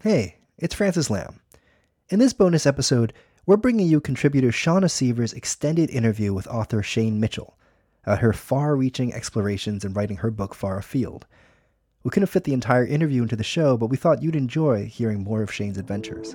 Hey, it's Francis Lamb. In this bonus episode, we're bringing you contributor Shauna Seaver's extended interview with author Shane Mitchell about her far-reaching explorations in writing her book Far Afield. We couldn't fit the entire interview into the show, but we thought you'd enjoy hearing more of Shane's adventures.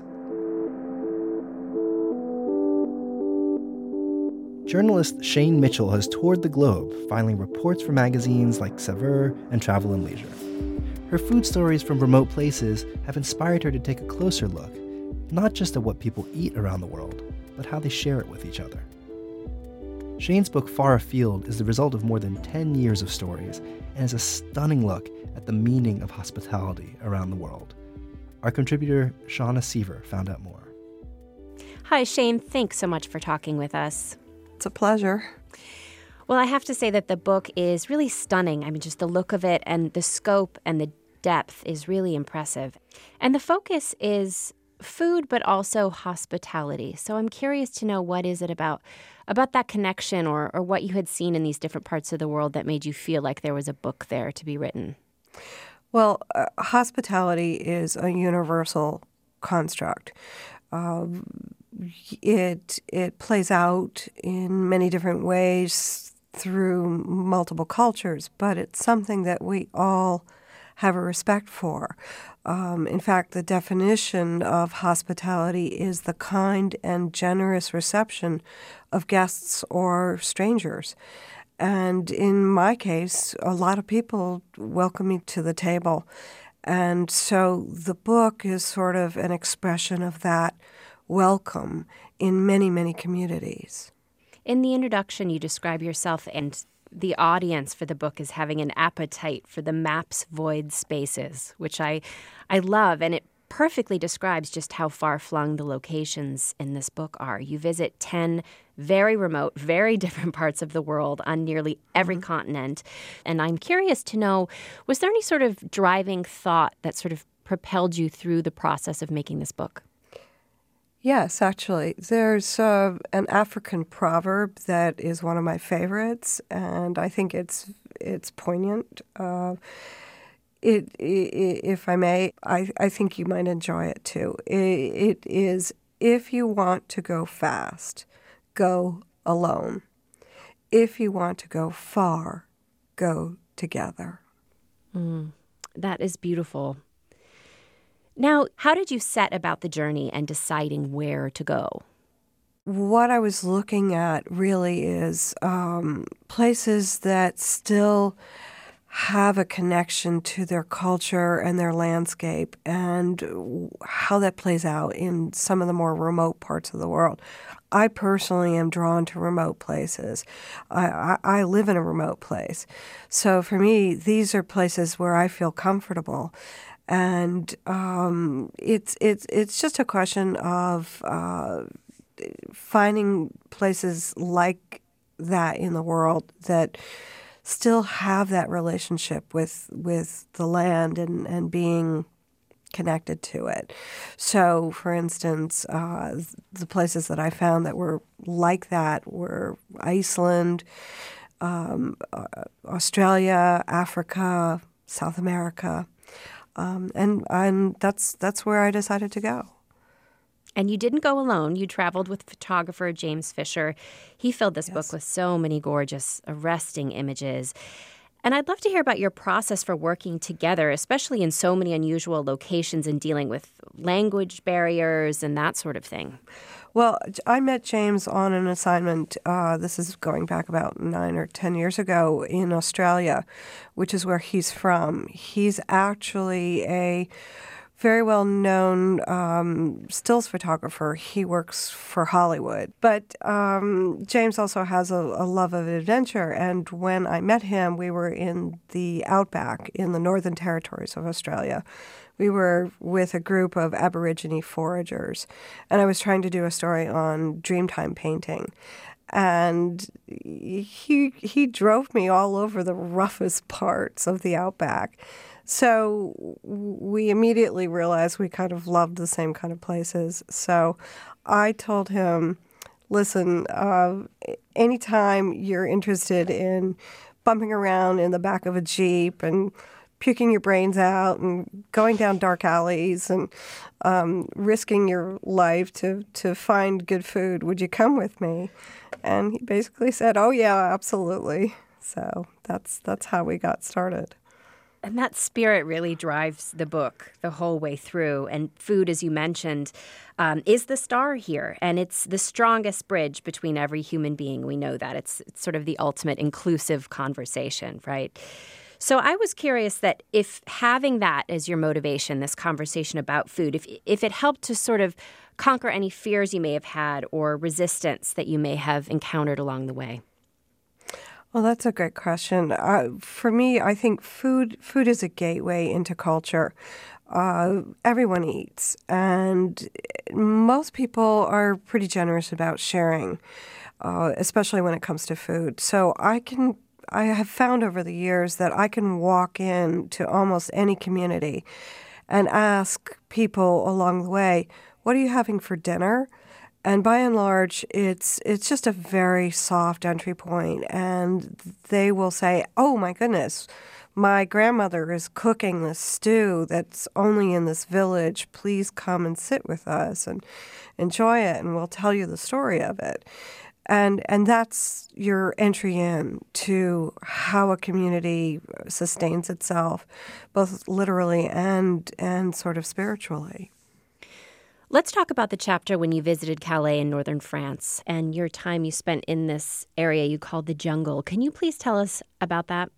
Journalist Shane Mitchell has toured the globe, filing reports for magazines like Saveur and Travel and Leisure. Her food stories from remote places have inspired her to take a closer look, not just at what people eat around the world, but how they share it with each other. Shane's book Far Afield is the result of more than 10 years of stories and is a stunning look at the meaning of hospitality around the world. Our contributor Shauna Seaver found out more. Hi, Shane. Thanks so much for talking with us. It's a pleasure. Well, I have to say that the book is really stunning. I mean, just the look of it and the scope and the depth is really impressive. And the focus is food, but also hospitality. So I'm curious to know, what is it about that connection or what you had seen in these different parts of the world that made you feel like there was a book there to be written? Well, hospitality is a universal construct. It plays out in many different ways through multiple cultures, but it's something that we all have a respect for. In fact, the definition of hospitality is the kind and generous reception of guests or strangers. And in my case, a lot of people welcome me to the table. And so the book is sort of an expression of that welcome in many, many communities. In the introduction, you describe yourself and the audience for the book as having an appetite for the map's void spaces, which I love, and it perfectly describes just how far-flung the locations in this book are. You visit 10 very remote, very different parts of the world on nearly every continent, and I'm curious to know, was there any sort of driving thought that sort of propelled you through the process of making this book? Yes, actually. There's an African proverb that is one of my favorites, and I think it's poignant. If I may, I think you might enjoy it too. It is, if you want to go fast, go alone. If you want to go far, go together. That is beautiful. Now, how did you set about the journey and deciding where to go? What I was looking at really is places that still have a connection to their culture and their landscape and how that plays out in some of the more remote parts of the world. I personally am drawn to remote places. I live in a remote place. So for me, these are places where I feel comfortable. And it's just a question of finding places like that in the world that still have that relationship with the land and being connected to it. So, for instance, the places that I found that were like that were Iceland, Australia, Africa, South America. And that's where I decided to go. And you didn't go alone. You traveled with photographer James Fisher. He filled this book with so many gorgeous, arresting images. And I'd love to hear about your process for working together, especially in so many unusual locations and dealing with language barriers and that sort of thing. Well, I met James on an assignment, this is going back about 9 or 10 years ago, in Australia, which is where he's from. He's actually a very well-known stills photographer. He works for Hollywood. But James also has a love of adventure, and when I met him, we were in the outback in the Northern Territories of Australia. We were with a group of Aborigine foragers, and I was trying to do a story on Dreamtime painting. And he drove me all over the roughest parts of the outback. So we immediately realized we kind of loved the same kind of places. So I told him, listen, anytime you're interested in bumping around in the back of a Jeep and puking your brains out and going down dark alleys and risking your life to find good food. Would you come with me? And he basically said, oh, yeah, absolutely. So that's how we got started. And that spirit really drives the book the whole way through. And food, as you mentioned, is the star here. And it's the strongest bridge between every human being. We know that. It's sort of the ultimate inclusive conversation, right? So I was curious that if having that as your motivation, this conversation about food, if it helped to sort of conquer any fears you may have had or resistance that you may have encountered along the way. Well, that's a great question. For me, I think food is a gateway into culture. Everyone eats, and most people are pretty generous about sharing, especially when it comes to food. So I have found over the years that I can walk into almost any community and ask people along the way, what are you having for dinner? And by and large, it's just a very soft entry point, and they will say, oh, my goodness, my grandmother is cooking this stew that's only in this village. Please come and sit with us and enjoy it, and we'll tell you the story of it. And that's your entry in to how a community sustains itself, both literally and sort of spiritually. Let's talk about the chapter when you visited Calais in northern France and your time you spent in this area you called the jungle. Can you please tell us about that?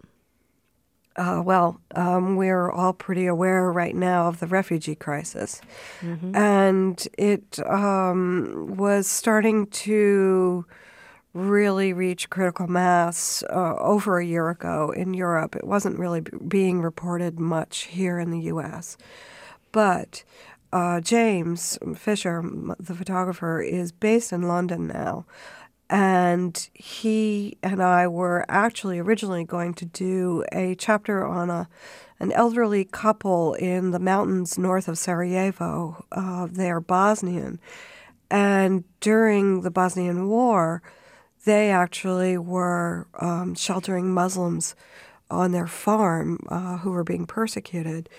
We're all pretty aware right now of the refugee crisis. Mm-hmm. And it was starting to really reach critical mass over a year ago in Europe. It wasn't really being reported much here in the U.S. But James Fisher, the photographer, is based in London now. And he and I were actually originally going to do a chapter on an elderly couple in the mountains north of Sarajevo. They are Bosnian. And during the Bosnian War, they actually were sheltering Muslims on their farm who were being persecuted.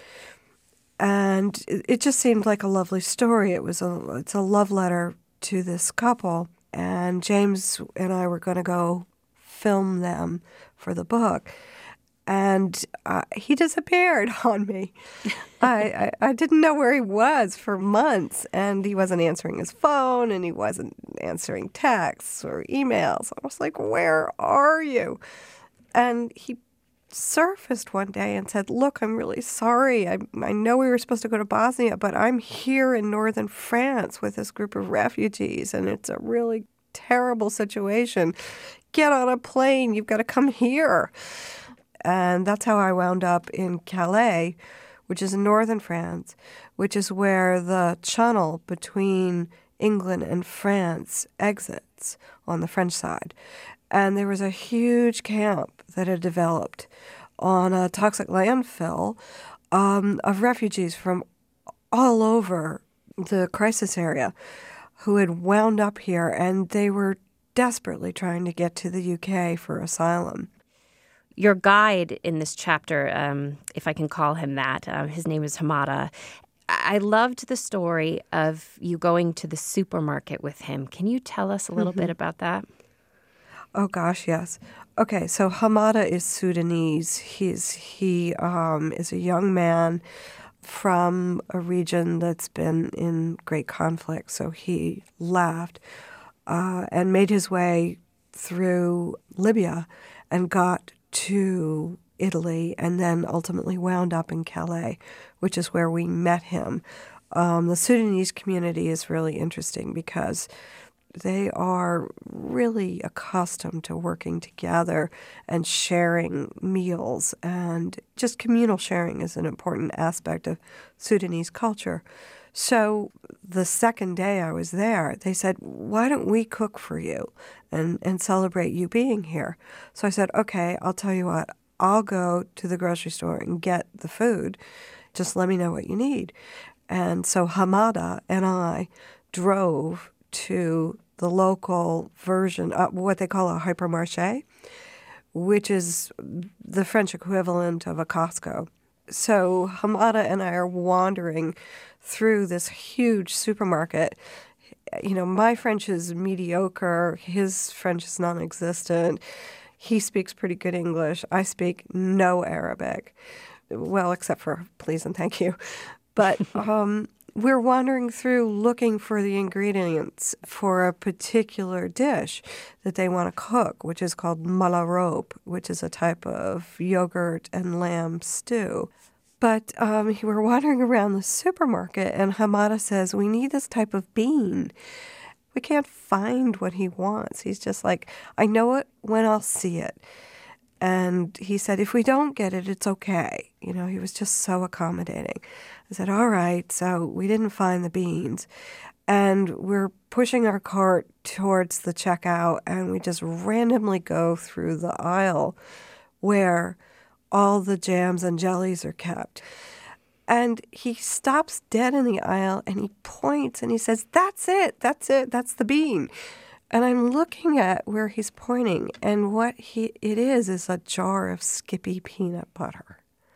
And it just seemed like a lovely story. It's a love letter to this couple. And James and I were going to go film them for the book. And he disappeared on me. I didn't know where he was for months. And he wasn't answering his phone, and he wasn't answering texts or emails. I was like, where are you? And he surfaced one day and said, look, I'm really sorry. I know we were supposed to go to Bosnia, but I'm here in northern France with this group of refugees, and it's a really terrible situation. Get on a plane. You've got to come here. And that's how I wound up in Calais, which is in northern France, which is where the channel between England and France exits on the French side. And there was a huge camp that had developed on a toxic landfill of refugees from all over the crisis area who had wound up here, and they were desperately trying to get to the UK for asylum. Your guide in this chapter, if I can call him that, his name is Hamada. I loved the story of you going to the supermarket with him. Can you tell us a little bit about that? Oh, gosh, yes. Okay, so Hamada is Sudanese. He is a young man from a region that's been in great conflict. So he left and made his way through Libya and got to Italy and then ultimately wound up in Calais, which is where we met him. The Sudanese community is really interesting because they are really accustomed to working together and sharing meals, and just communal sharing is an important aspect of Sudanese culture. So the second day I was there, they said, why don't we cook for you and celebrate you being here? So I said, okay, I'll tell you what, I'll go to the grocery store and get the food. Just let me know what you need. And so Hamada and I drove to the local version, what they call a hypermarché, which is the French equivalent of a Costco. So Hamada and I are wandering through this huge supermarket. You know, my French is mediocre. His French is non-existent. He speaks pretty good English. I speak no Arabic. Well, except for please and thank you. But we're wandering through looking for the ingredients for a particular dish that they want to cook, which is called malarobe, which is a type of yogurt and lamb stew. But we're wandering around the supermarket, and Hamada says, we need this type of bean. We can't find what he wants. He's just like, I know it when I'll see it. And he said, if we don't get it, it's okay. You know, he was just so accommodating. I said, all right. So we didn't find the beans. And we're pushing our cart towards the checkout, and we just randomly go through the aisle where all the jams and jellies are kept. And he stops dead in the aisle, and he points, and he says, that's it, that's the bean. And I'm looking at where he's pointing, and what it is a jar of Skippy peanut butter.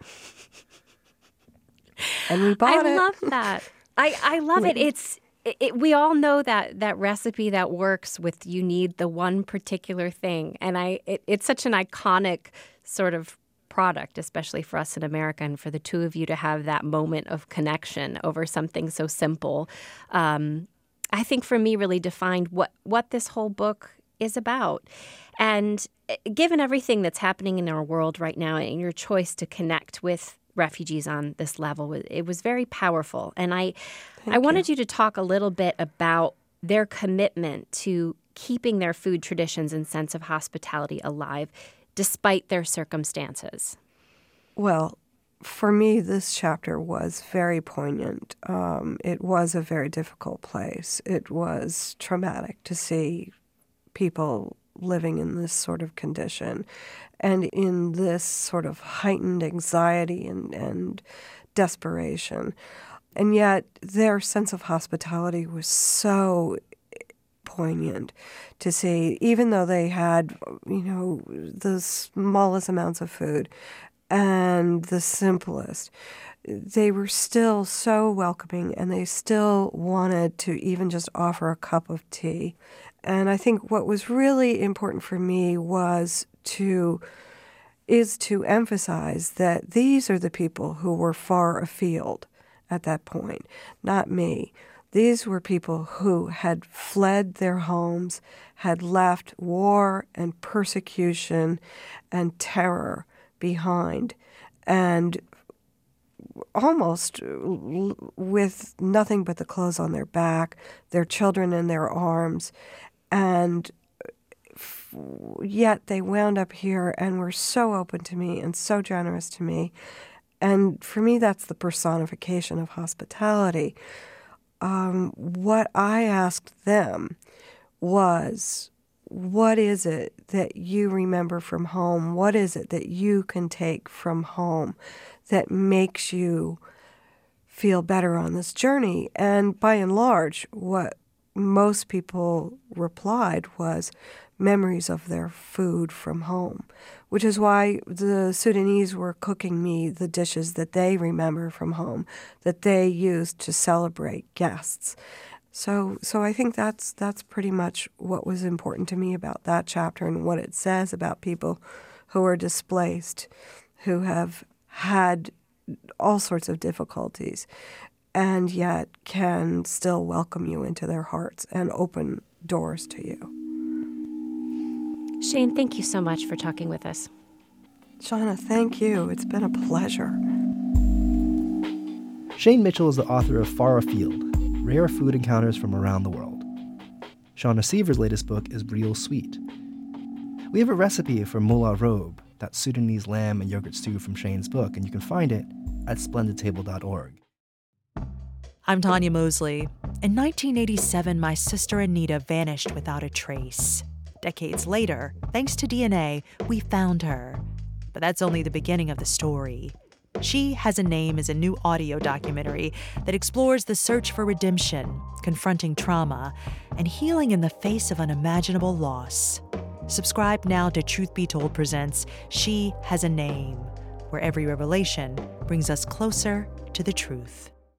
And we bought it. I love that. I love it. We all know that recipe that works with you need the one particular thing. And it's such an iconic sort of product, especially for us in America, and for the two of you to have that moment of connection over something so simple. I think for me really defined what this whole book is about. And given everything that's happening in our world right now and your choice to connect with refugees on this level, it was very powerful. And I wanted you to talk a little bit about their commitment to keeping their food traditions and sense of hospitality alive despite their circumstances. Well, for me, this chapter was very poignant. It was a very difficult place. It was traumatic to see people living in this sort of condition and in this sort of heightened anxiety and desperation. And yet their sense of hospitality was so poignant to see, even though they had, the smallest amounts of food and the simplest, they were still so welcoming, and they still wanted to even just offer a cup of tea. And I think what was really important for me is to emphasize that these are the people who were far afield at that point, not me. These were people who had fled their homes, had left war and persecution and terror behind, and almost with nothing but the clothes on their back, their children in their arms, and yet they wound up here and were so open to me and so generous to me. And for me, that's the personification of hospitality. What I asked them was, what is it that you remember from home? What is it that you can take from home that makes you feel better on this journey? And by and large, what most people replied was memories of their food from home, which is why the Sudanese were cooking me the dishes that they remember from home, that they used to celebrate guests. So I think that's pretty much what was important to me about that chapter and what it says about people who are displaced, who have had all sorts of difficulties, and yet can still welcome you into their hearts and open doors to you. Shane, thank you so much for talking with us. Shauna, thank you. It's been a pleasure. Shane Mitchell is the author of Far Afield, Rare Food Encounters from Around the World. Shauna Seaver's latest book is Real Sweet. We have a recipe for moula robe, that Sudanese lamb and yogurt stew from Shane's book, and you can find it at splendidtable.org. I'm Tanya Mosley. In 1987, my sister Anita vanished without a trace. Decades later, thanks to DNA, we found her. But that's only the beginning of the story. She Has a Name is a new audio documentary that explores the search for redemption, confronting trauma, and healing in the face of unimaginable loss. Subscribe now to Truth Be Told presents She Has a Name, where every revelation brings us closer to the truth.